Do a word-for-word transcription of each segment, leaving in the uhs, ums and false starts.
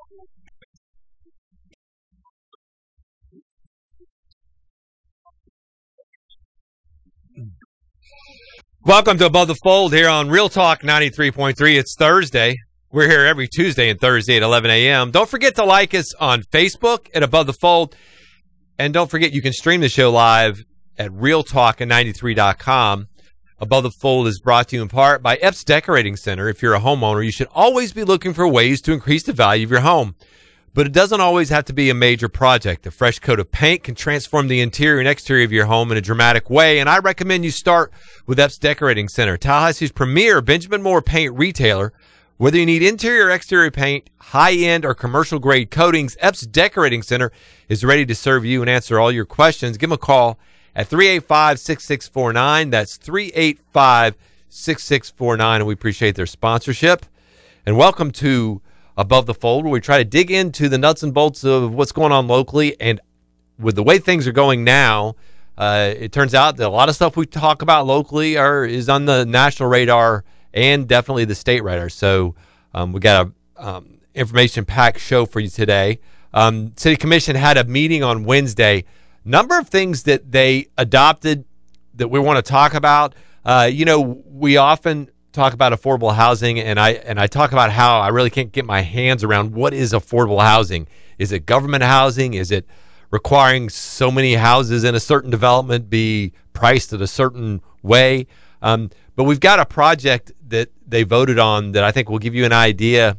Welcome to Above the Fold here on Real Talk ninety-three point three. It's Thursday. We're here every Tuesday and Thursday at eleven a.m. Don't forget to like us on Facebook at Above the Fold. And don't forget you can stream the show live at real talk ninety-three dot com. Above the Fold is brought to you in part by Epps Decorating Center. If you're a homeowner, you should always be looking for ways to increase the value of your home. But it doesn't always have to be a major project. A fresh coat of paint can transform the interior and exterior of your home in a dramatic way, and I recommend you start with Epps Decorating Center, Tallahassee's premier Benjamin Moore paint retailer. Whether you need interior or exterior paint, high-end or commercial-grade coatings, Epps Decorating Center is ready to serve you and answer all your questions. Give them a call at three eight five, six six four nine. That's three eight five, six six four nine, and we appreciate their sponsorship. And welcome to Above the Fold, where we try to dig into the nuts and bolts of what's going on locally. And with the way things are going now, uh, it turns out that a lot of stuff we talk about locally are is on the national radar and definitely the state radar. So um, we got a um, information-packed show for you today. Um, City Commission had a meeting on Wednesday. Number of things that they adopted that we want to talk about. Uh, you know, we often talk about affordable housing, and I and I talk about how I really can't get my hands around what is affordable housing. Is it government housing? Is it requiring so many houses in a certain development be priced in a certain way? Um, but we've got a project that they voted on that I think will give you an idea,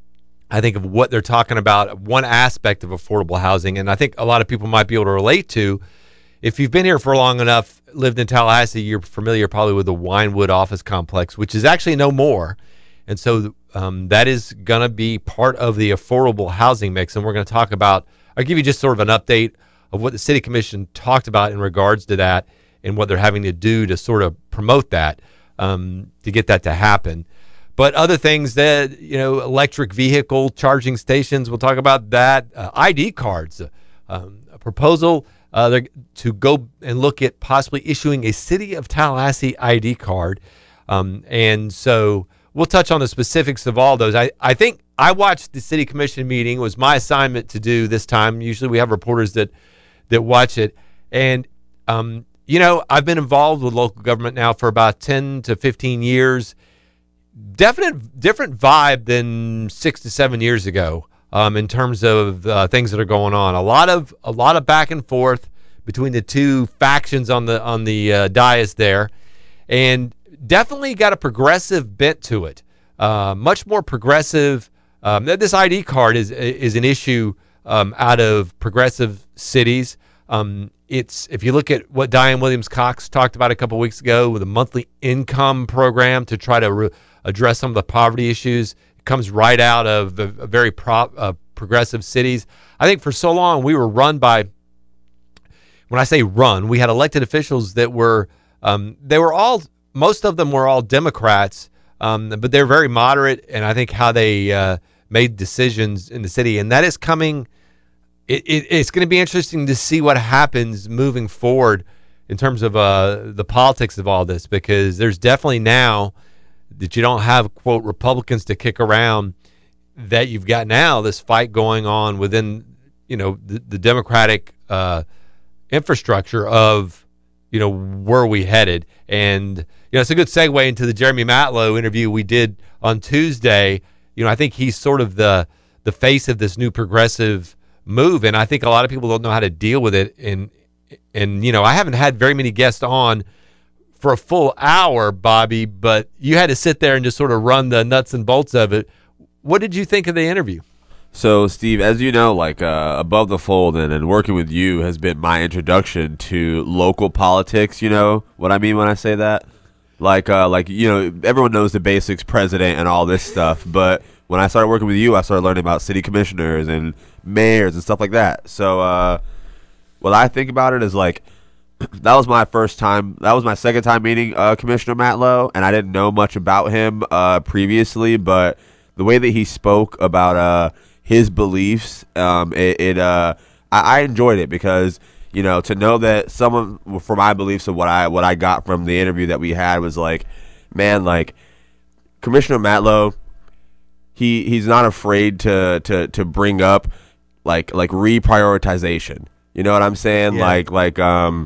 I think, of what they're talking about, one aspect of affordable housing, and I think a lot of people might be able to relate to. If you've been here for long enough, lived in Tallahassee, you're familiar probably with the Winewood office complex, which is actually no more. And so um, that is going to be part of the affordable housing mix. And we're going to talk about, I'll give you just sort of an update of what the City Commission talked about in regards to that and what they're having to do to sort of promote that, um, to get that to happen. But other things that, you know, electric vehicle charging stations, we'll talk about that. Uh, I D cards, um, a proposal Uh, to go and look at possibly issuing a City of Tallahassee I D card. Um, and so we'll touch on the specifics of all those. I, I think I watched the City Commission meeting. It was my assignment to do this time. Usually we have reporters that, that watch it. And, um, you know, I've been involved with local government now for about ten to fifteen years. Definite, different vibe than six to seven years ago. Um, in terms of uh, things that are going on, a lot of a lot of back and forth between the two factions on the on the uh, dais there, and definitely got a progressive bent to it. Uh, much more progressive. Um, this I D card is is an issue um, out of progressive cities. Um, it's if you look at what Diane Williams Cox talked about a couple weeks ago with a monthly income program to try to re- address some of the poverty issues. Comes right out of a, a very pro, uh, progressive cities. I think for so long we were run by, when I say run, we had elected officials that were, um, they were all, most of them were all Democrats, um, but they're very moderate, and I think how they uh, made decisions in the city, and that is coming, it, it, it's going to be interesting to see what happens moving forward in terms of uh, the politics of all this, because there's definitely now that you don't have, quote, Republicans to kick around, that you've got now this fight going on within, you know, the, the Democratic uh, infrastructure of, you know, where are we headed? And, you know, it's a good segue into the Jeremy Matlow interview we did on Tuesday. You know, I think he's sort of the the face of this new progressive move, and I think a lot of people don't know how to deal with it. And, and you know, I haven't had very many guests on for a full hour, Bobby, but you had to sit there and just sort of run the nuts and bolts of it. What did you think of the interview? So, Steve, as you know, like uh, Above the Fold and, and working with you has been my introduction to local politics. You know what I mean when I say that? Like, uh, like you know, everyone knows the basics, president and all this stuff. But when I started working with you, I started learning about city commissioners and mayors and stuff like that. So, uh, what I think about it is like, that was my first time. That was my second time meeting uh, Commissioner Matlow, and I didn't know much about him uh, previously. But the way that he spoke about uh, his beliefs, um, it, it uh, I, I enjoyed it because you know to know that someone for my beliefs of what I what I got from the interview that we had was like, man, like Commissioner Matlow, he he's not afraid to to to bring up like like reprioritization. You know what I'm saying? Yeah. Like like um.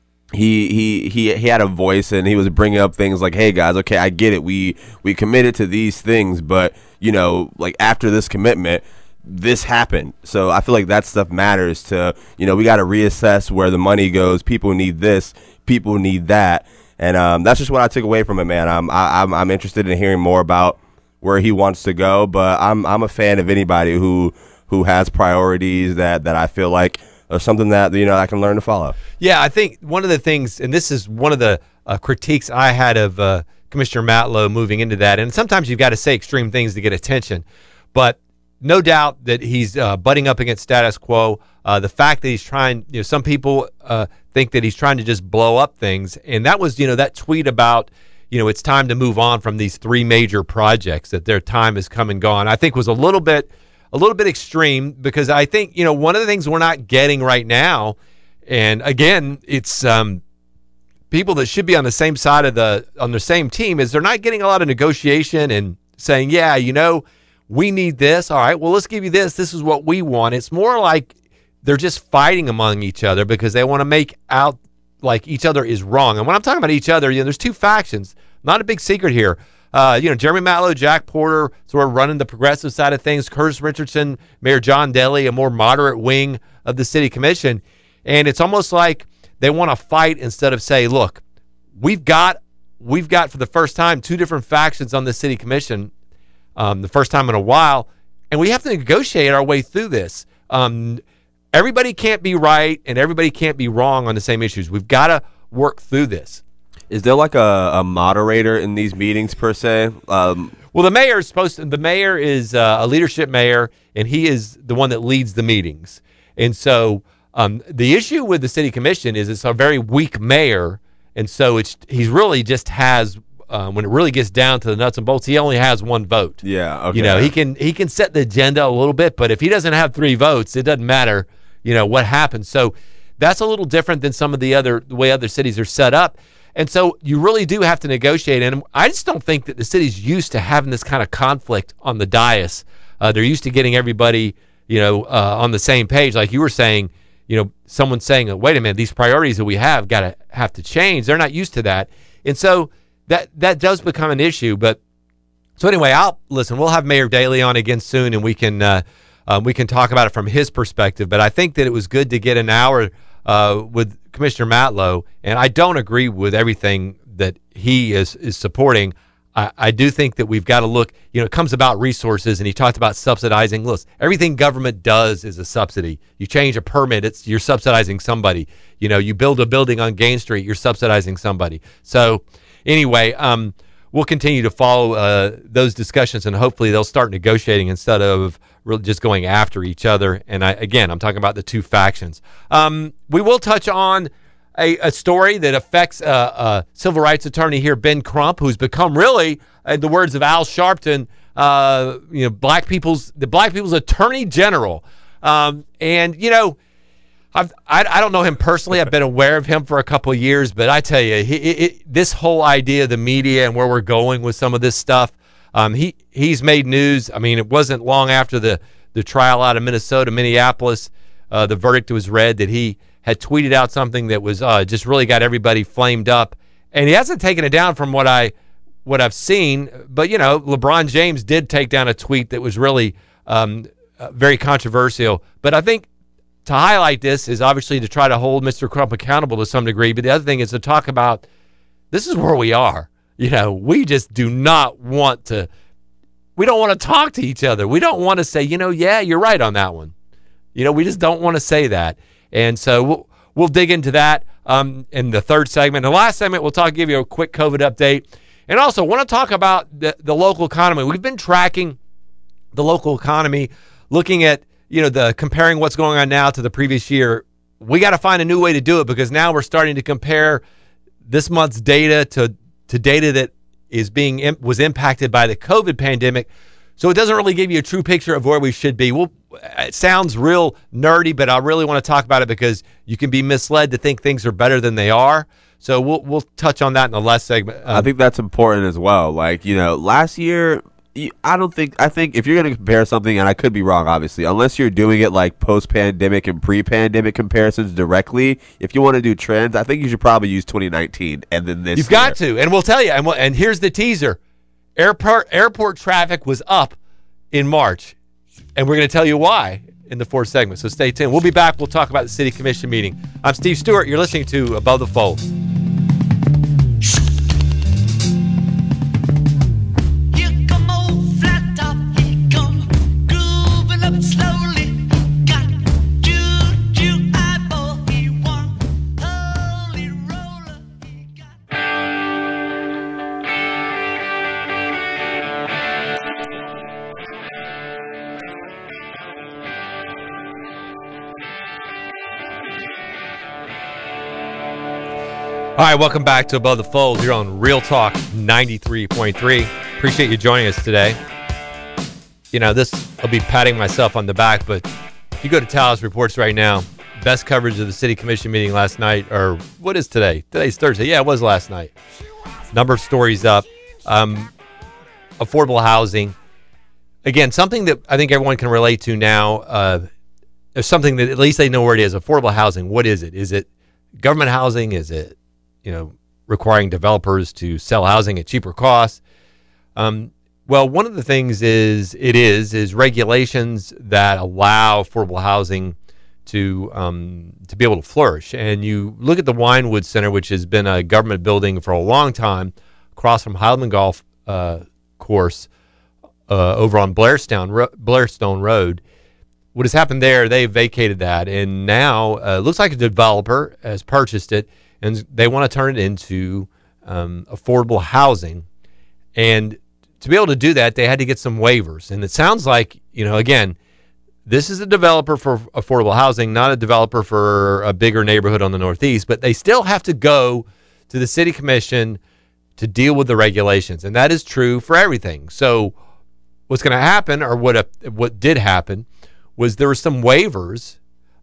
He, he he he had a voice, and he was bringing up things like, hey guys, okay, I get it, we we committed to these things, but you know, like after this commitment, this happened. So I feel like that stuff matters. To, you know, we got to reassess where the money goes. People need this, people need that, and um, that's just what I took away from it, man. I'm I, I'm I'm interested in hearing more about where he wants to go, but I'm I'm a fan of anybody who who has priorities that that I feel like or something that, you know, I can learn to follow. Yeah, I think one of the things, and this is one of the uh, critiques I had of uh, Commissioner Matlow moving into that, and sometimes you've got to say extreme things to get attention, but no doubt that he's uh, butting up against status quo. Uh, the fact that he's trying, you know, some people uh, think that he's trying to just blow up things, and that was, you know, that tweet about, you know, it's time to move on from these three major projects, that their time has come and gone, I think was a little bit a little bit extreme, because I think, you know, one of the things we're not getting right now, and again, it's um, people that should be on the same side of the, on the same team, is they're not getting a lot of negotiation and saying, yeah, you know, we need this. All right, well, let's give you this. This is what we want. It's more like they're just fighting among each other because they want to make out like each other is wrong. And when I'm talking about each other, you know, there's two factions. Not a big secret here. Uh, you know, Jeremy Matlow, Jack Porter, sort of running the progressive side of things. Curtis Richardson, Mayor John Daly, a more moderate wing of the city commission. And it's almost like they want to fight instead of say, look, we've got, we've got for the first time two different factions on the city commission, um, the first time in a while, and we have to negotiate our way through this. Um, everybody can't be right and everybody can't be wrong on the same issues. We've got to work through this. Is there like a, a moderator in these meetings per se? Um, well, the mayor is supposed to, the mayor is uh, a leadership mayor, and he is the one that leads the meetings. And so um, the issue with the city commission is it's a very weak mayor, and so it's he's really just has um, when it really gets down to the nuts and bolts, he only has one vote. Yeah, okay. You know, he can he can set the agenda a little bit, but if he doesn't have three votes, it doesn't matter, you know, what happens. So that's a little different than some of the other the way other cities are set up. And so you really do have to negotiate. And I just don't think that the city's used to having this kind of conflict on the dais. Uh, they're used to getting everybody, you know, uh, on the same page. Like you were saying, you know, someone saying, wait a minute, these priorities that we have got to have to change. They're not used to that. And so that that does become an issue. But so anyway, I'll listen, we'll have Mayor Daly on again soon, and we can uh, um, we can talk about it from his perspective. But I think that it was good to get an hour uh, with Commissioner Matlow, and I don't agree with everything that he is is supporting. I, I do think that we've got to look, you know, it comes about resources, and he talked about subsidizing. Look, everything government does is a subsidy. You change a permit, it's you're subsidizing somebody. You know, you build a building on Gain Street, you're subsidizing somebody. So anyway, um, we'll continue to follow uh, those discussions, and hopefully they'll start negotiating instead of really just going after each other. And I, again, I'm talking about the two factions. Um, we will touch on a, a story that affects uh, uh, civil rights attorney here, Ben Crump, who's become really, in the words of Al Sharpton, uh, you know, black people's the black people's attorney general. Um, and you know, I've, I I don't know him personally. I've been aware of him for a couple of years, but I tell you, he, it, this whole idea of the media and where we're going with some of this stuff. Um, he he's made news. I mean, it wasn't long after the, the trial out of Minnesota, Minneapolis, uh, the verdict was read, that he had tweeted out something that was uh, just really got everybody flamed up, and he hasn't taken it down from what I what I've seen. But you know, LeBron James did take down a tweet that was really um, uh, very controversial. But I think to highlight this is obviously to try to hold Mister Crump accountable to some degree. But the other thing is to talk about this is where we are. You know, we just do not want to, we don't want to talk to each other. We don't want to say, you know, yeah, you're right on that one. You know, we just don't want to say that. And so we'll, we'll dig into that um, in the third segment. The last segment, we'll talk, give you a quick COVID update. And also want to talk about the, the local economy. We've been tracking the local economy, looking at, you know, the comparing what's going on now to the previous year. We got to find a new way to do it, because now we're starting to compare this month's data to to data that is being was impacted by the COVID pandemic. So it doesn't really give you a true picture of where we should be. Well, it sounds real nerdy, but I really want to talk about it because you can be misled to think things are better than they are. So we'll we'll touch on that in the last segment. Um, I think that's important as well. Like, you know, last year, you, I don't think. I think if you're going to compare something, and I could be wrong, obviously, unless you're doing it like post-pandemic and pre-pandemic comparisons directly. If you want to do trends, I think you should probably use twenty nineteen and then this. You've year. got to, and we'll tell you. And we'll, and here's the teaser: airport airport traffic was up in March, and we're going to tell you why in the fourth segment. So stay tuned. We'll be back. We'll talk about the city commission meeting. I'm Steve Stewart. You're listening to Above the Fold. All right, welcome back to Above the Fold. You're on Real Talk ninety-three point three. Appreciate you joining us today. You know, this, I'll be patting myself on the back, but if you go to Talos Reports right now, best coverage of the city commission meeting last night, or what is today? Today's Thursday. Yeah, it was last night. Number of stories up. Um, affordable housing. Again, something that I think everyone can relate to now. Uh, there's something that at least they know where it is. Affordable housing. What is it? Is it government housing? Is it, you know, requiring developers to sell housing at cheaper costs? Um, well, one of the things is it is is regulations that allow affordable housing to um, to be able to flourish. And you look at the Winewood Center, which has been a government building for a long time, across from Heileman Golf uh, Course uh, over on Blairstone Ro- Blairstone Road. What has happened there? They vacated that, and now uh, it looks like a developer has purchased it, and they want to turn it into um, affordable housing. And to be able to do that, they had to get some waivers. And it sounds like, you know, again, this is a developer for affordable housing, not a developer for a bigger neighborhood on the Northeast, but they still have to go to the city commission to deal with the regulations. And that is true for everything. So what's going to happen, or what a, what did happen, was there were some waivers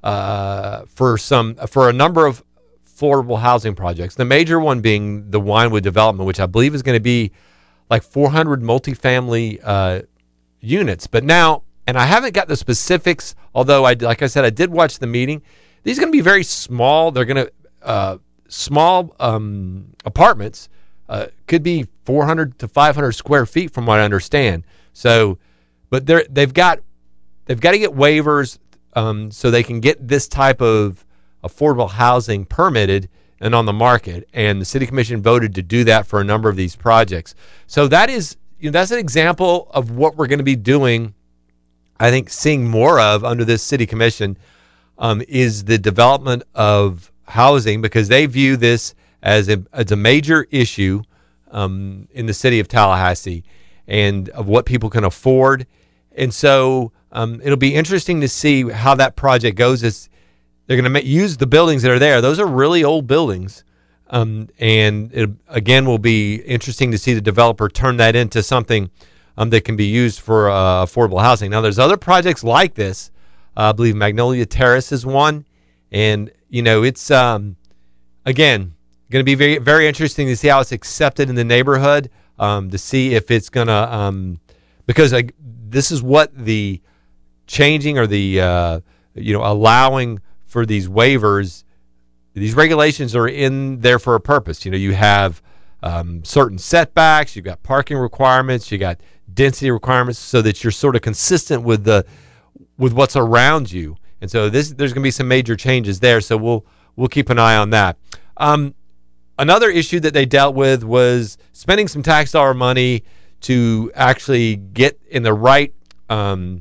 uh, for some for a number of affordable housing projects. The major one being the Winewood development, which I believe is going to be like four hundred multifamily uh, units. But now, and I haven't got the specifics, although I, like I said, I did watch the meeting. These are going to be very small. They're going to uh, small um, apartments. Uh, could be four hundred to five hundred square feet, from what I understand. So, but they're they've got they've got to get waivers um, so they can get this type of affordable housing permitted and on the market. And the city commission voted to do that for a number of these projects. So that is, you know, that's an example of what we're going to be doing. I think seeing more of under this city commission um, is the development of housing, because they view this as a, as a major issue um, in the city of Tallahassee and of what people can afford. And so um, it'll be interesting to see how that project goes. It's, they're going to use the buildings that are there. Those are really old buildings. Um, and it, again, will be interesting to see the developer turn that into something um, that can be used for uh, affordable housing. Now, there's other projects like this. Uh, I believe Magnolia Terrace is one. And, you know, it's, um, again, going to be very, very interesting to see how it's accepted in the neighborhood, um, to see if it's going to, um, because uh, this is what the changing or the, uh, you know, allowing for these waivers, these regulations are in there for a purpose. You know, you have um, certain setbacks, you've got parking requirements, you got density requirements, so that you're sort of consistent with the with what's around you. And so this, there's going to be some major changes there. So we'll we'll keep an eye on that. Um, another issue that they dealt with was spending some tax dollar money to actually get in the right, um,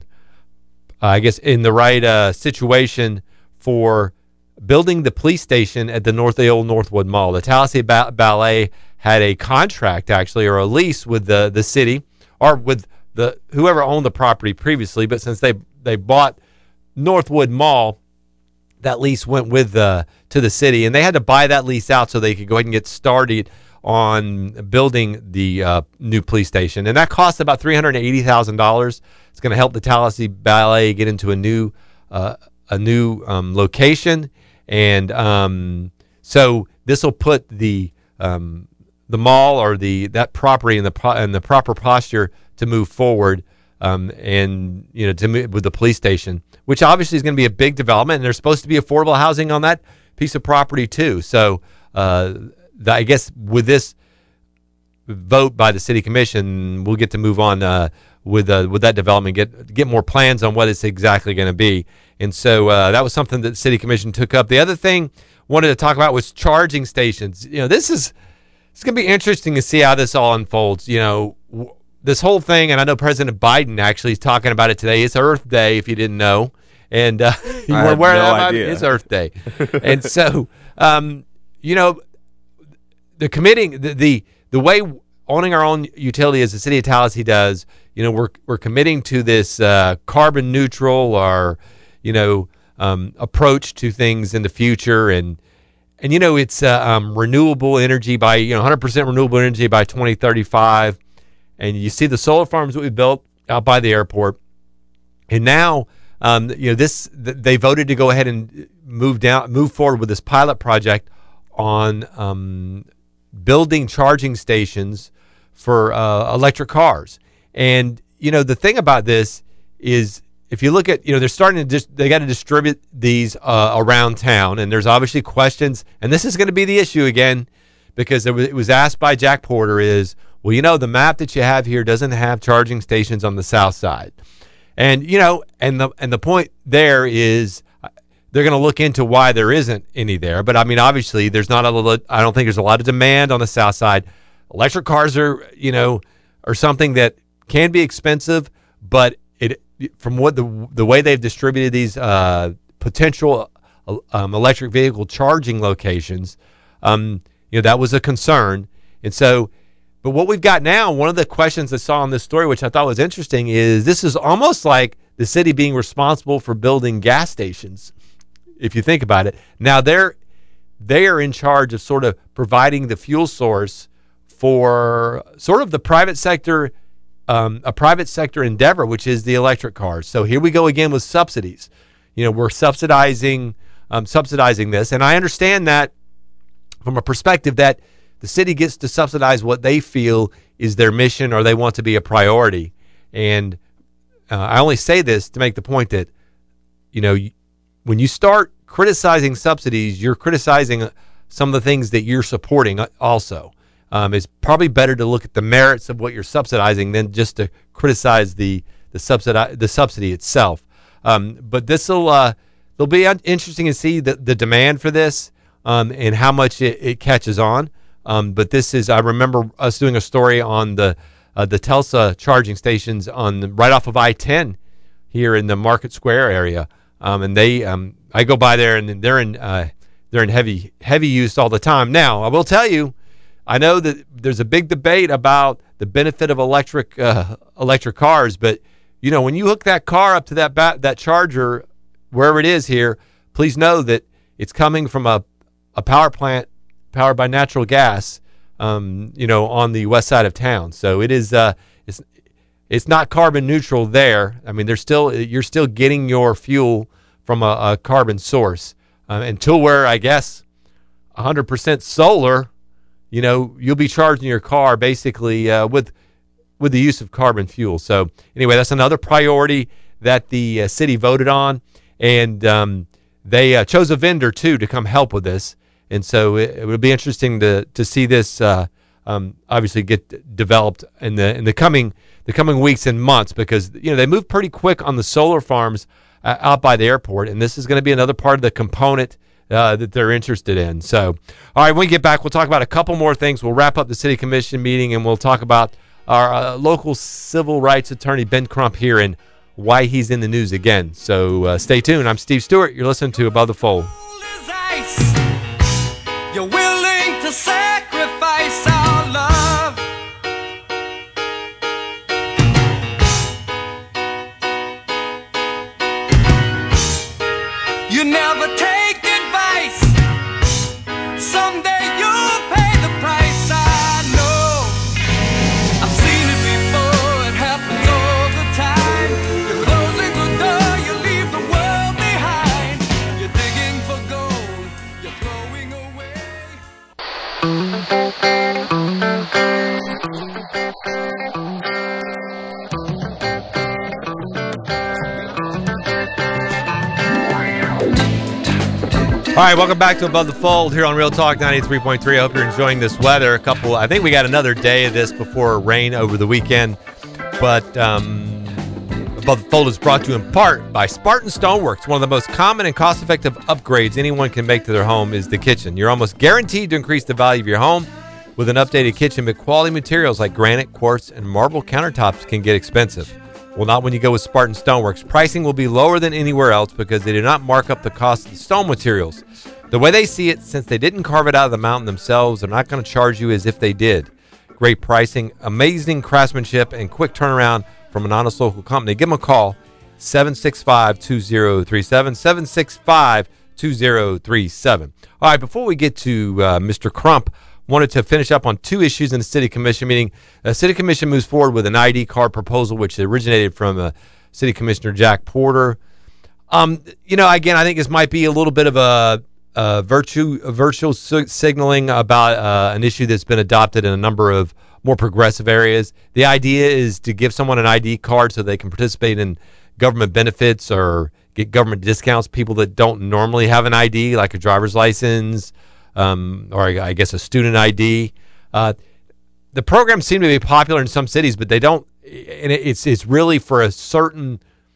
I guess, in the right uh, situation for building the police station at the North the old Northwood Mall. The Tallahassee ba- Ballet had a contract, actually, or a lease with the, the city, or with the whoever owned the property previously. But since they they bought Northwood Mall, that lease went with the to the city, and they had to buy that lease out so they could go ahead and get started on building the uh, new police station. And that cost about three hundred eighty thousand dollars. It's going to help the Tallahassee Ballet get into a new uh, a new um, location. And um, so this will put the um, the mall or the that property in the in the proper posture to move forward, um, and you know to move with the police station, which obviously is going to be a big development. And there's supposed to be affordable housing on that piece of property too. So uh, the, I guess with this vote by the city commission, we'll get to move on uh, with uh, with that development, get get more plans on what it's exactly going to be. And so uh, that was something that the city commission took up. The other thing I wanted to talk about was charging stations. You know, this is it's going to be interesting to see how this all unfolds. You know, w- this whole thing, and I know President Biden actually is talking about it today. It's Earth Day, if you didn't know, and uh, you I were had aware no of that? idea. It's Earth Day, and so um, you know, the committing the, the the way owning our own utility as the city of Tallahassee does. You know, we're we're committing to this uh, carbon neutral or, you know, um, approach to things in the future, and and you know it's uh, um, renewable energy by you know one hundred percent renewable energy by twenty thirty-five, and you see the solar farms that we built out by the airport, and now um, you know this they voted to go ahead and move down move forward with this pilot project on um, building charging stations for uh, electric cars. And, you know, the thing about this is if you look at, you know, they're starting to just, they got to distribute these uh, around town. And there's obviously questions. And this is going to be the issue again, because it was, it was asked by Jack Porter is, well, you know, the map that you have here doesn't have charging stations on the south side. And, you know, and the, and the point there is they're going to look into why there isn't any there. But I mean, obviously there's not a lot, I don't think there's a lot of demand on the south side. Electric cars are, you know, are something that can be expensive, but it from what the the way they've distributed these uh, potential um, electric vehicle charging locations, um, you know, that was a concern. And so, but what we've got now, one of the questions I saw in this story, which I thought was interesting, is this is almost like the city being responsible for building gas stations, if you think about it. Now they're they are in charge of sort of providing the fuel source for sort of the private sector. Um, a private sector endeavor, which is the electric cars. So here we go again with subsidies. You know, we're subsidizing um, subsidizing this, and I understand that from a perspective that the city gets to subsidize what they feel is their mission or they want to be a priority. And uh, I only say this to make the point that, you know, when you start criticizing subsidies, you're criticizing some of the things that you're supporting also. Um, it's probably better to look at the merits of what you're subsidizing than just to criticize the the subsidy the subsidy itself. Um, but this will uh, it'll be interesting to see the, the demand for this um, and how much it, it catches on. Um, but this is I remember us doing a story on the uh, the Tulsa charging stations on the, right off of I ten here in the Market Square area, um, and they um, I go by there and they're in uh, they're in heavy heavy use all the time. Now I will tell you. I know that there's a big debate about the benefit of electric uh, electric cars, but you know when you hook that car up to that bat, that charger, wherever it is here, please know that it's coming from a, a power plant powered by natural gas, um, you know, on the west side of town. So it is uh, it's it's not carbon neutral there. I mean, there's still you're still getting your fuel from a, a carbon source uh, until where I guess one hundred percent solar. You know, you'll be charging your car basically uh, with with the use of carbon fuel. So anyway, that's another priority that the uh, city voted on, and um, they uh, chose a vendor too to come help with this. And so it, it would be interesting to to see this uh, um, obviously get developed in the in the coming the coming weeks and months, because you know they move pretty quick on the solar farms uh, out by the airport, and this is going to be another part of the component Uh, that they're interested in. So, all right, when we get back, we'll talk about a couple more things. We'll wrap up the city commission meeting, and we'll talk about our uh, local civil rights attorney, Ben Crump, here and why he's in the news again. So uh, stay tuned. I'm Steve Stewart. You're listening to Above the Fold. You're willing to sacrifice our love. You never take advice. Someday you'll pay the price. I know. I've seen it before. It happens all the time. You're closing the door. You leave the world behind. You're digging for All right, welcome back to Above the Fold here on Real Talk ninety-three point three. I hope you're enjoying this weather. A couple, I think we got another day of this before rain over the weekend. But um, Above the Fold is brought to you in part by Spartan Stoneworks. One of the most common and cost-effective upgrades anyone can make to their home is the kitchen. You're almost guaranteed to increase the value of your home with an updated kitchen, but quality materials like granite, quartz, and marble countertops can get expensive. Well, not when you go with Spartan Stoneworks. Pricing will be lower than anywhere else because they do not mark up the cost of the stone materials. The way they see it, since they didn't carve it out of the mountain themselves, they're not going to charge you as if they did. Great pricing, amazing craftsmanship, and quick turnaround from an honest local company. Give them a call, seven six five, two zero three seven, seven six five, two zero three seven. All right, before we get to uh, Mister Crump, wanted to finish up on two issues in the City Commission meeting. The City Commission moves forward with an I D card proposal, which originated from uh, City Commissioner Jack Porter. Um, you know, again, I think this might be a little bit of a, a virtue, a virtual su- signaling about uh, an issue that's been adopted in a number of more progressive areas. The idea is to give someone an I D card so they can participate in government benefits or get government discounts. People that don't normally have an I D, like a driver's license, Um, or I guess a student I D. Uh, the programs seem to be popular in some cities, but they don't. And it's it's really for a certain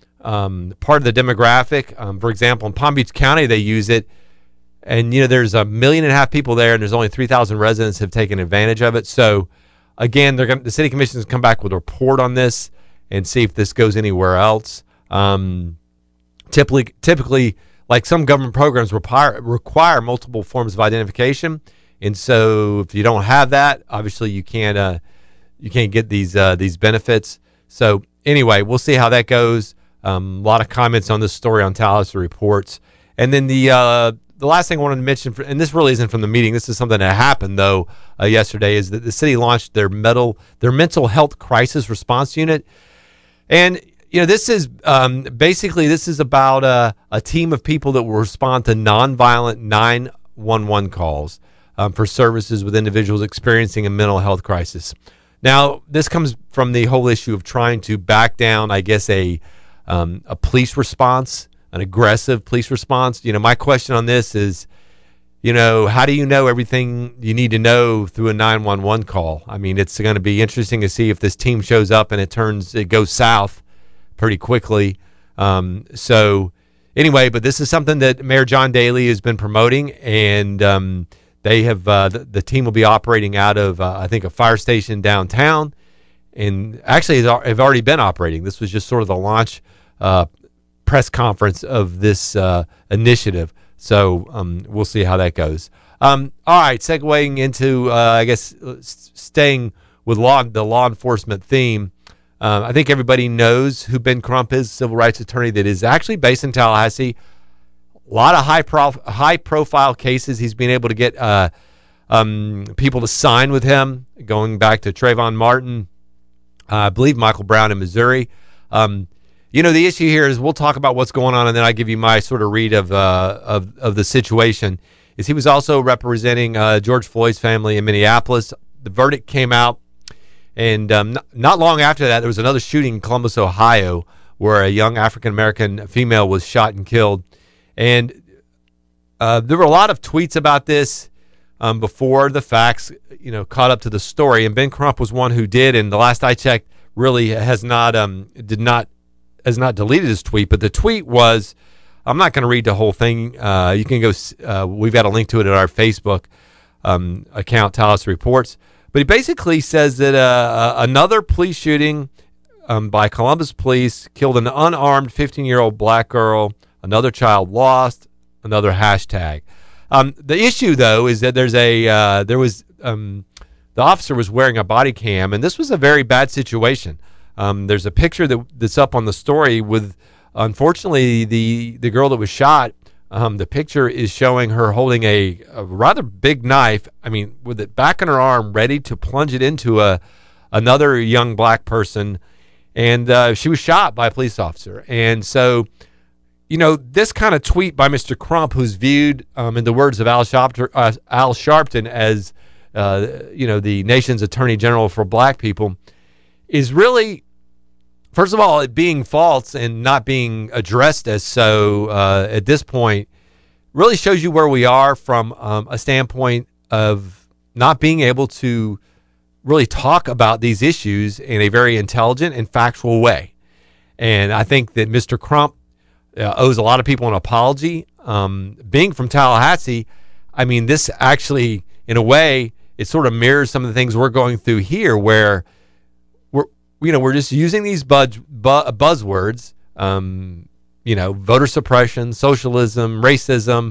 um, part of the demographic. Um, for example, in Palm Beach County, they use it, and you know there's a million and a half people there, and there's only three thousand residents have taken advantage of it. So again, they're going the city commission has come back with a report on this and see if this goes anywhere else. Um, typically, typically. Like some government programs require, require multiple forms of identification, and so if you don't have that, obviously you can't uh, you can't get these uh, these benefits. So anyway, we'll see how that goes. Um, a lot of comments on this story on Tallahassee Reports, and then the uh, the last thing I wanted to mention, for, and this really isn't from the meeting. This is something that happened though uh, yesterday. Is that the city launched their mental their mental health crisis response unit, and you know, this is um, basically this is about uh, a team of people that will respond to nonviolent nine one one calls um, for services with individuals experiencing a mental health crisis. Now, this comes from the whole issue of trying to back down, I guess, a um, a police response, an aggressive police response. You know, my question on this is, you know, how do you know everything you need to know through a nine one one call? I mean, it's going to be interesting to see if this team shows up and it turns it goes south pretty quickly. Um, so anyway, but this is something that Mayor John Daley has been promoting, and um, they have uh, the, the team will be operating out of, uh, I think, a fire station downtown, and actually have already been operating. This was just sort of the launch uh, press conference of this uh, initiative. So um, we'll see how that goes. Um, all right, segueing into, uh, I guess, staying with law, the law enforcement theme. Um, I think everybody knows who Ben Crump is, civil rights attorney that is actually based in Tallahassee. A lot of high prof- high profile cases. He's been able to get uh, um, people to sign with him, going back to Trayvon Martin, uh, I believe Michael Brown in Missouri. Um, you know, the issue here is we'll talk about what's going on, and then I give you my sort of read of uh, of of the situation. Is he was also representing uh, George Floyd's family in Minneapolis. The verdict came out. And um, not, not long after that, there was another shooting in Columbus, Ohio, where a young African-American female was shot and killed. And uh, there were a lot of tweets about this um, before the facts, you know, caught up to the story. And Ben Crump was one who did. And the last I checked, really has not, um, did not, has not deleted his tweet. But the tweet was, I'm not going to read the whole thing. Uh, you can go. Uh, we've got a link to it at our Facebook um, account, Tallahassee Reports. But he basically says that uh, another police shooting um, by Columbus police killed an unarmed fifteen-year-old black girl, another child lost, another hashtag. Um, the issue, though, is that there's a uh, there was um, the officer was wearing a body cam, and this was a very bad situation. Um, there's a picture that that's up on the story with, unfortunately, the the girl that was shot. Um, the picture is showing her holding a, a rather big knife. I mean, with it back in her arm, ready to plunge it into a another young black person, and uh, she was shot by a police officer. And so, you know, this kind of tweet by Mister Crump, who's viewed, um, in the words of Al Sharpton, uh, Al Sharpton, as uh, you know, the nation's attorney general for black people, is really, first of all, it being false and not being addressed as so uh, at this point really shows you where we are from um, a standpoint of not being able to really talk about these issues in a very intelligent and factual way. And I think that Mister Crump uh, owes a lot of people an apology. Um, being from Tallahassee, I mean, this actually, in a way, it sort of mirrors some of the things we're going through here, where we're, you know, we're just using these buzz, bu- buzzwords, um, you know, voter suppression, socialism, racism,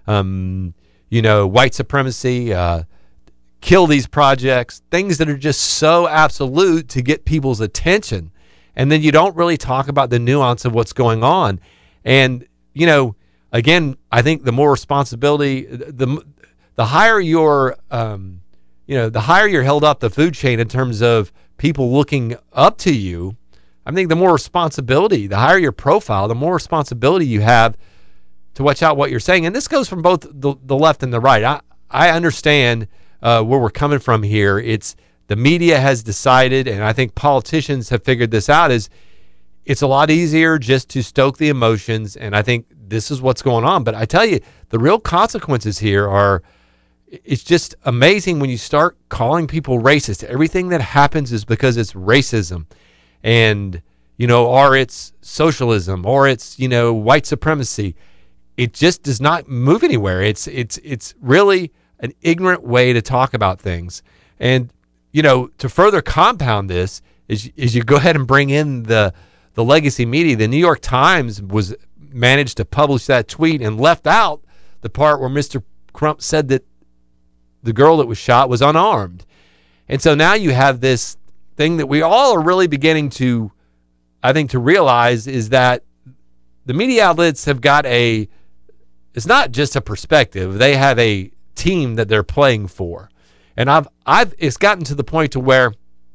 um, you know, white supremacy, uh, kill these projects, things that are just so absolute to get people's attention. And then you don't really talk about the nuance of what's going on. And, you know, again, I think the more responsibility, the the higher your, um, you know, the higher you're held up the food chain in terms of people looking up to you, I think the more responsibility, the higher your profile, the more responsibility you have to watch out what you're saying. And this goes from both the, the left and the right. I, I understand uh, where we're coming from here. It's the media has decided, and I think politicians have figured this out, is it's a lot easier just to stoke the emotions, and I think this is what's going on. But I tell you, the real consequences here are, it's just amazing when you start calling people racist. Everything that happens is because it's racism, and, you know, or it's socialism, or it's, you know, white supremacy. It just does not move anywhere. It's it's it's really an ignorant way to talk about things. And, you know, to further compound this is, is you go ahead and bring in the the legacy media. The New York Times was managed to publish that tweet and left out the part where Mister Crump said that the girl that was shot was unarmed. And so now you have this thing that we all are really beginning to, I think, to realize, is that the media outlets have got a, it's not just a perspective, they have a team that they're playing for. And I've, I've, it's gotten to the point to where,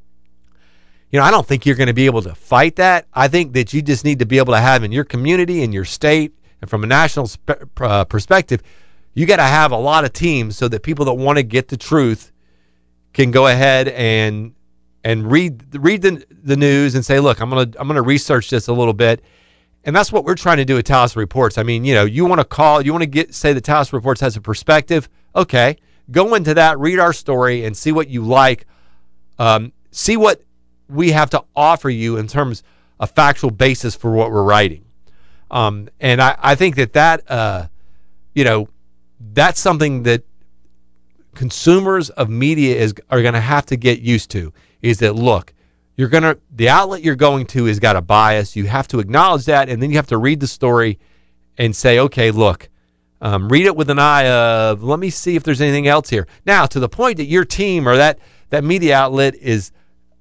you know, I don't think you're going to be able to fight that. I think that you just need to be able to have in your community, in your state, and from a national spe- uh, perspective, you got to have a lot of teams so that people that want to get the truth can go ahead and and read read the, the news and say, look, I'm gonna I'm gonna research this a little bit. And that's what we're trying to do at Taos Reports. I mean, you know, you want to call, you want to get say that Taos Reports has a perspective. Okay, go into that, read our story, and see what you like. Um, see what we have to offer you in terms of factual basis for what we're writing. Um, and I, I think that that, uh, you know, that's something that consumers of media is are going to have to get used to, is that, look, you're going to, the outlet you're going to has got a bias. You have to acknowledge that, and then you have to read the story and say, okay, look, um, read it with an eye of, let me see if there's anything else here. Now, to the point that your team or that, that media outlet is,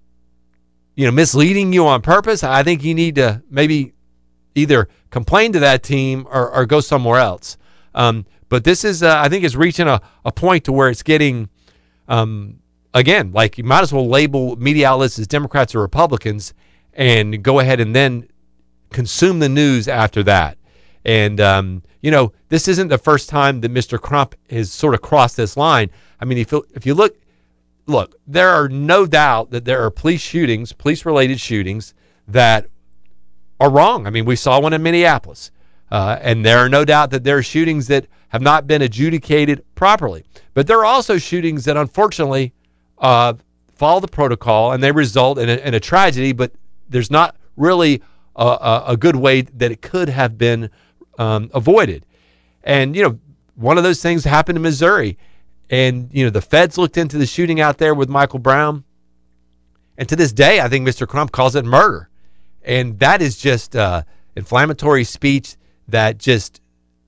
you know, misleading you on purpose, I think you need to maybe either complain to that team or, or go somewhere else. Um, but this is, uh, I think, is reaching a, a point to where it's getting, um, again, like you might as well label media outlets as Democrats or Republicans and go ahead and then consume the news after that. And, um, you know, this isn't the first time that Mister Crump has sort of crossed this line. I mean, if you, if you look, look, there are no doubt that there are police shootings, police-related shootings that are wrong. I mean, we saw one in Minneapolis. Uh, and there are no doubt that there are shootings that have not been adjudicated properly. But there are also shootings that, unfortunately, uh, follow the protocol, and they result in a, in a tragedy, but there's not really a, a, a good way that it could have been um, avoided. And, you know, one of those things happened in Missouri. And, you know, the feds looked into the shooting out there with Michael Brown. And to this day, I think Mister Crump calls it murder. And that is just uh, inflammatory speech that just,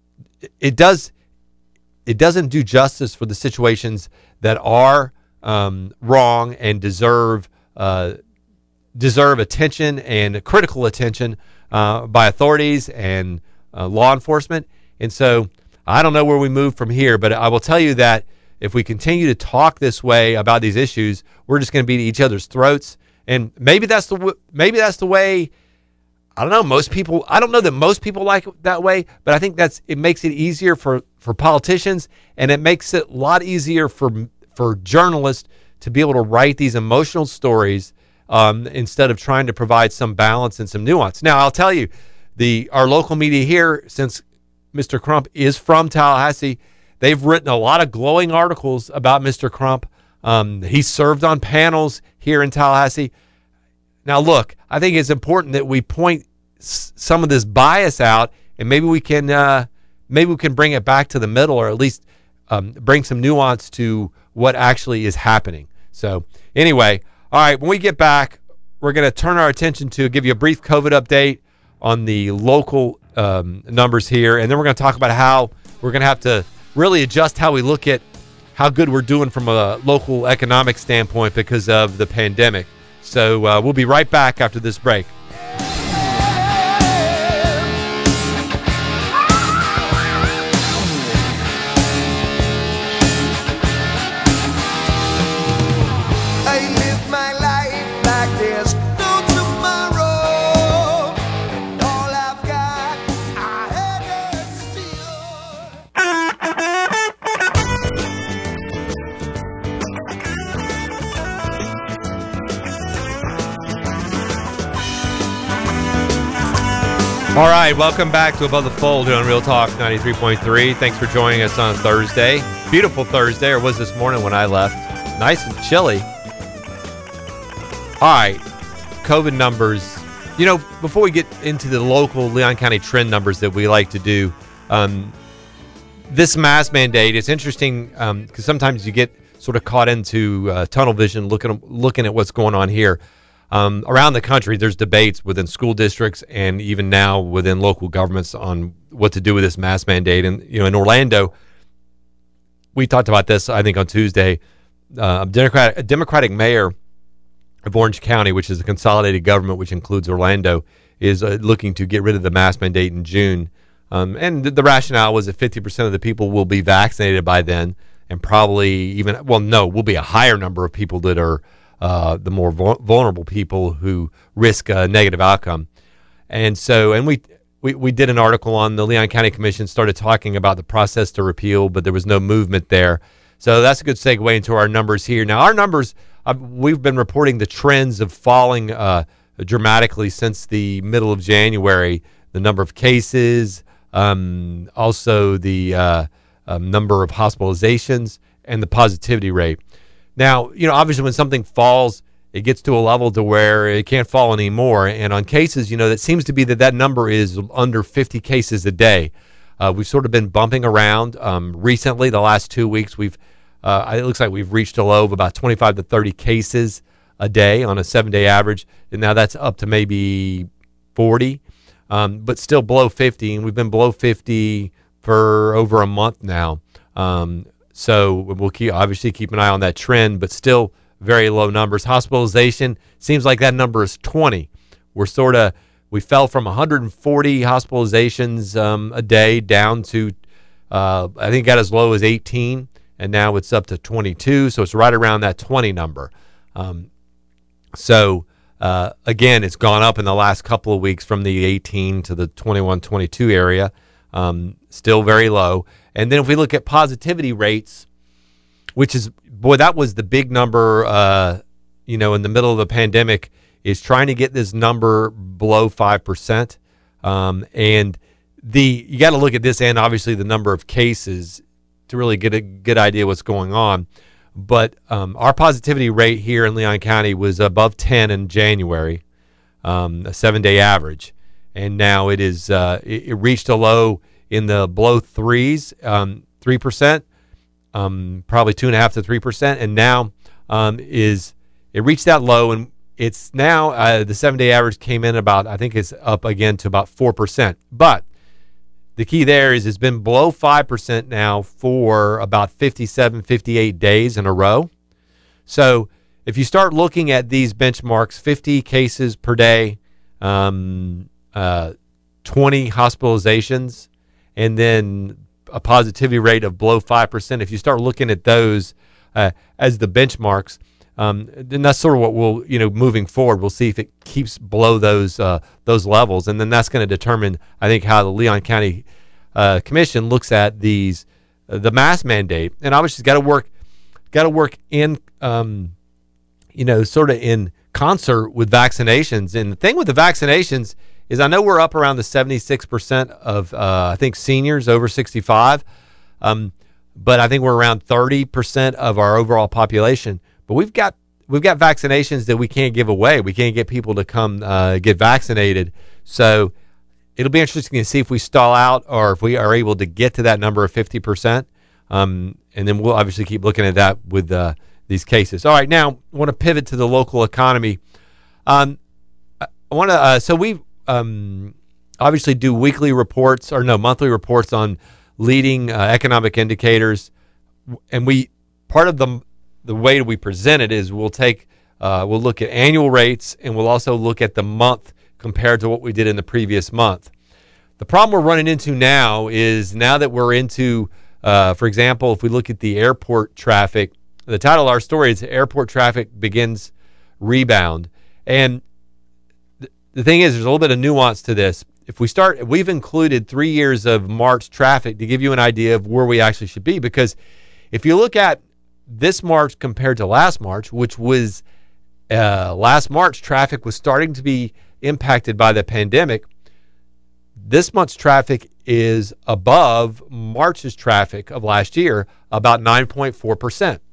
it does, it doesn't do justice for the situations that are um, wrong and deserve uh, deserve attention and critical attention uh, by authorities and uh, law enforcement. And so I don't know where we move from here, but I will tell you that if we continue to talk this way about these issues, we're just going to be at each other's throats. And maybe that's the maybe that's the way. I don't know. Most people. I don't know that most people like it that way, but I think that's it makes it easier for, for politicians, and it makes it a lot easier for for journalists to be able to write these emotional stories um, instead of trying to provide some balance and some nuance. Now, I'll tell you, the our local media here, since Mister Crump is from Tallahassee. They've written a lot of glowing articles about Mister Crump. Um, he served on panels here in Tallahassee. Now, look, I think it's important that we point s- some of this bias out, and maybe we can uh, maybe we can bring it back to the middle, or at least um, bring some nuance to what actually is happening. So, anyway, all right, when we get back, we're going to turn our attention to give you a brief COVID update on the local um, numbers here, and then we're going to talk about how we're going to have to really adjust how we look at how good we're doing from a local economic standpoint because of the pandemic. So uh, we'll be right back after this break. I live my life like there's no tomorrow. All I've got, I had to steal. All right, welcome back to Above the Fold on Real Talk ninety-three point three. Thanks for joining us on Thursday. Beautiful Thursday, or was this morning when I left. Nice and chilly. All right, COVID numbers. You know, before we get into the local Leon County trend numbers that we like to do, um, this mask mandate, it's interesting because um, sometimes you get sort of caught into uh, tunnel vision looking, looking at what's going on here. Um, around the country, there's debates within school districts and even now within local governments on what to do with this mask mandate. And, you know, in Orlando, we talked about this, I think, on Tuesday. Uh, a, Democratic, a Democratic mayor of Orange County, which is a consolidated government, which includes Orlando, is uh, looking to get rid of the mask mandate in June. Um, and the, the rationale was that fifty percent of the people will be vaccinated by then, and probably even, well, no, will be a higher number of people that are Uh, the more vul- vulnerable people who risk a negative outcome. And so, and we, we we did an article on the Leon County Commission, started talking about the process to repeal, but there was no movement there. So that's a good segue into our numbers here. Now, our numbers, uh, we've been reporting the trends of falling uh, dramatically since the middle of January. The number of cases, um, also the uh, um, number of hospitalizations, and the positivity rate. Now, you know, obviously when something falls, it gets to a level to where it can't fall anymore. And on cases, you know, it seems to be that that number is under fifty cases a day. Uh, we've sort of been bumping around. Um, recently, the last two weeks, we've uh, it looks like we've reached a low of about twenty-five to thirty cases a day on a seven-day average. And now that's up to maybe forty, um, but still below fifty. And we've been below fifty for over a month now. Um So we'll keep obviously keep an eye on that trend, but still very low numbers. Hospitalization seems like that number is twenty. We're sort of we fell from one hundred forty hospitalizations um, a day down to uh, I think got as low as eighteen, and now it's up to twenty-two. So it's right around that twenty number. Um, so uh, again, it's gone up in the last couple of weeks from the eighteen to the twenty-one, twenty-two area. Um, still very low. And then if we look at positivity rates, which is, boy, that was the big number, uh, you know, in the middle of the pandemic, is trying to get this number below five percent. Um, and the you got to look at this and obviously the number of cases to really get a good idea what's going on. But um, our positivity rate here in Leon County was above ten in January, um, a seven-day average. And now it is uh, it, it reached a low in the below threes, um, three percent, um, probably two and a half to three percent, and now um, is it reached that low, and it's now uh, the seven-day average came in about, I think it's up again to about four percent. But the key there is it's been below five percent now for about fifty-seven, fifty-eight days in a row. So if you start looking at these benchmarks, fifty cases per day, um, uh, twenty hospitalizations, and then a positivity rate of below five percent. If you start looking at those uh, as the benchmarks, um, then that's sort of what we'll, you know, moving forward, we'll see if it keeps below those uh, those levels. And then that's going to determine, I think, how the Leon County uh, Commission looks at these, uh, the mask mandate. And obviously it's got to work, got to work in, um, you know, sort of in concert with vaccinations. And the thing with the vaccinations is I know we're up around the seventy-six percent of, uh, I think, seniors over sixty-five. Um, but I think we're around thirty percent of our overall population. But we've got we've got vaccinations that we can't give away. We can't get people to come uh, get vaccinated. So it'll be interesting to see if we stall out or if we are able to get to that number of fifty percent. Um, and then we'll obviously keep looking at that with uh, these cases. All right, now I want to pivot to the local economy. Um, I want to, uh, so we um, obviously do weekly reports or no, monthly reports on leading uh, economic indicators. And we, part of the, the way we present it is we'll take, uh, we'll look at annual rates and we'll also look at the month compared to what we did in the previous month. The problem we're running into now is now that we're into, uh, for example, if we look at the airport traffic, the title of our story is Airport Traffic Begins Rebound. And th- the thing is, there's a little bit of nuance to this. If we start, we've included three years of March traffic to give you an idea of where we actually should be. Because if you look at this March compared to last March, which was uh, last March, traffic was starting to be impacted by the pandemic. This month's traffic is above March's traffic of last year, about nine point four percent.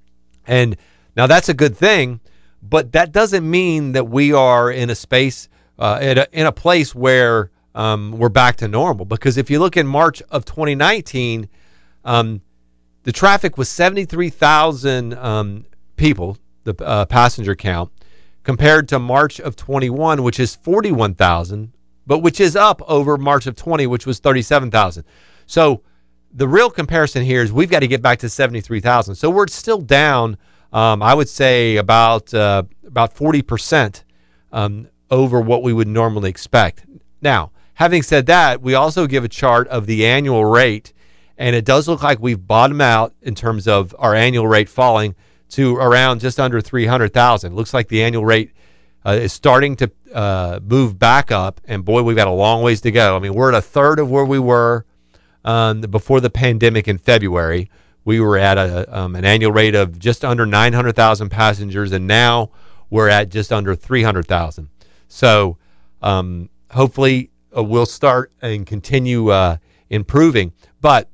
And now that's a good thing, but that doesn't mean that we are in a space, uh, in, a, in a place where um, we're back to normal. Because if you look in March of twenty nineteen, um, the traffic was seventy-three thousand um, people, the uh, passenger count, compared to March of twenty-one, which is forty-one thousand, but which is up over March of twenty, which was thirty-seven thousand. So the real comparison here is we've got to get back to seventy-three thousand. So we're still down, um, I would say, about uh, about forty percent um, over what we would normally expect. Now, having said that, we also give a chart of the annual rate, and it does look like we've bottomed out in terms of our annual rate falling to around just under three hundred thousand. It looks like the annual rate uh, is starting to uh, move back up, and boy, we've got a long ways to go. I mean, we're at a third of where we were um, before the pandemic in February. We were at a, um, an annual rate of just under nine hundred thousand passengers, and now we're at just under three hundred thousand. So um, hopefully uh, we'll start and continue uh, improving. But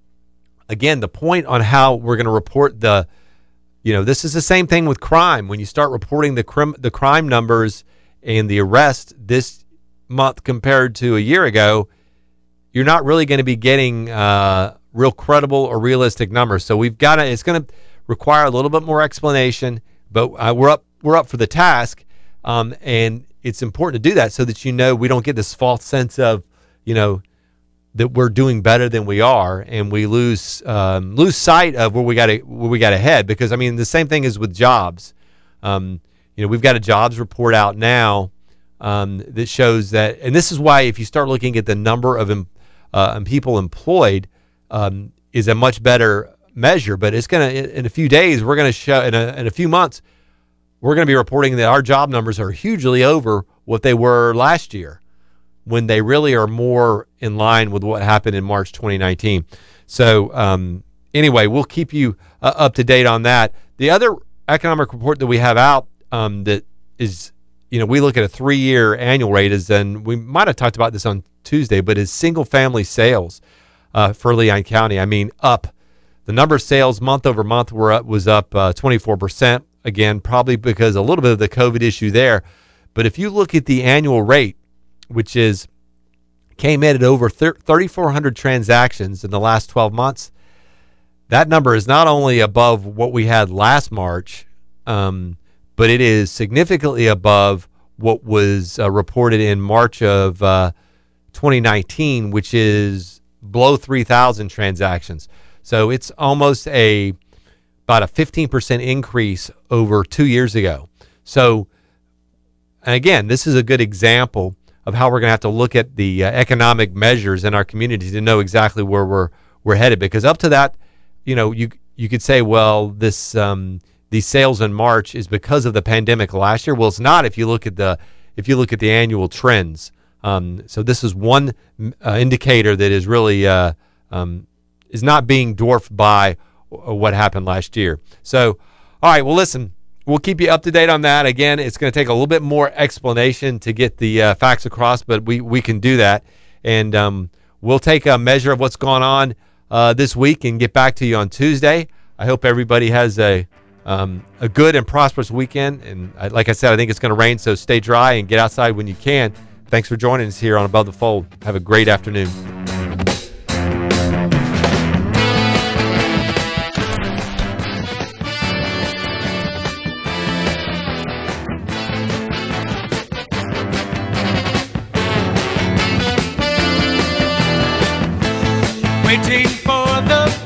again, the point on how we're going to report the You know, this is the same thing with crime. When you start reporting the crim- the crime numbers and the arrest this month compared to a year ago, you're not really going to be getting uh, real credible or realistic numbers. So we've got to. It's going to require a little bit more explanation, but uh, we're up. We're up for the task, um, and it's important to do that so that you know we don't get this false sense of, you know, that we're doing better than we are, and we lose um, lose sight of where we got to where we got to head. Because I mean, the same thing is with jobs. Um, you know, we've got a jobs report out now um, that shows that, and this is why if you start looking at the number of em, uh, people employed, um, is a much better measure. But it's gonna in a few days we're gonna show in a, in a few months we're gonna be reporting that our job numbers are hugely over what they were last year, when they really are more in line with what happened in March twenty nineteen. So um, anyway, we'll keep you uh, up to date on that. The other economic report that we have out um, that is, you know, we look at a three-year annual rate is, and we might have talked about this on Tuesday, but is single-family sales uh, for Leon County. I mean, up. The number of sales month over month were up, was up uh, twenty-four percent. Again, probably because a little bit of the COVID issue there. But if you look at the annual rate, which is came in at over thirty-four hundred transactions in the last twelve months. That number is not only above what we had last March, um, but it is significantly above what was uh, reported in March of uh, twenty nineteen, which is below three thousand transactions. So it's almost a about a fifteen percent increase over two years ago. So again, this is a good example of how we're going to have to look at the uh, economic measures in our community to know exactly where we're we're headed. Because up to that, you know, you you could say, well, this um, these sales in March is because of the pandemic last year. Well, it's not if you look at the if you look at the annual trends. Um, so this is one uh, indicator that is really uh, um, is not being dwarfed by what happened last year. So, all right, well, listen, we'll keep you up to date on that. Again, it's going to take a little bit more explanation to get the uh, facts across, but we, we can do that. And um, we'll take a measure of what's going on uh, this week and get back to you on Tuesday. I hope everybody has a um, a good and prosperous weekend. And I, like I said, I think it's going to rain, so stay dry and get outside when you can. Thanks for joining us here on Above the Fold. Have a great afternoon. Waiting for the